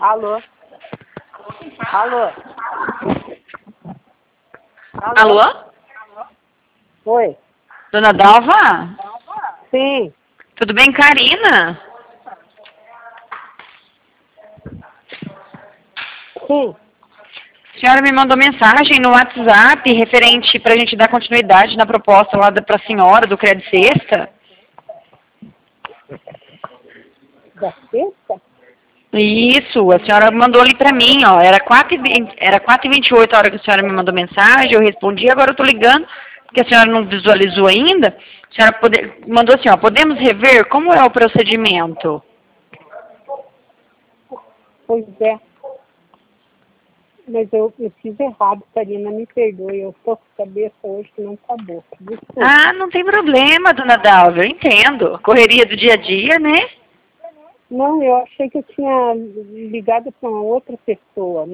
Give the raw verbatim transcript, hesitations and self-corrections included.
Alô? Alô? Alô? Oi? Dona Dalva? Sim. Tudo bem, Karina? Sim. A senhora me mandou mensagem no WhatsApp referente para a gente dar continuidade na proposta lá para a senhora do Crédito Sexta. Da sexta? Isso, a senhora mandou ali para mim, ó. Era quatro e vinte, era quatro e vinte e oito a hora que a senhora me mandou mensagem, eu respondi, agora eu tô ligando, porque a senhora não visualizou ainda. A senhora pode, mandou assim, ó, podemos rever como é o procedimento? Pois é. Mas eu, eu fiz errado, Karina, me perdoe. Eu tô com a cabeça hoje que não tá boa. Desculpa. Ah, não tem problema, dona Dalva, eu entendo. Correria do dia a dia, né? Não, eu achei que eu tinha ligado para uma outra pessoa.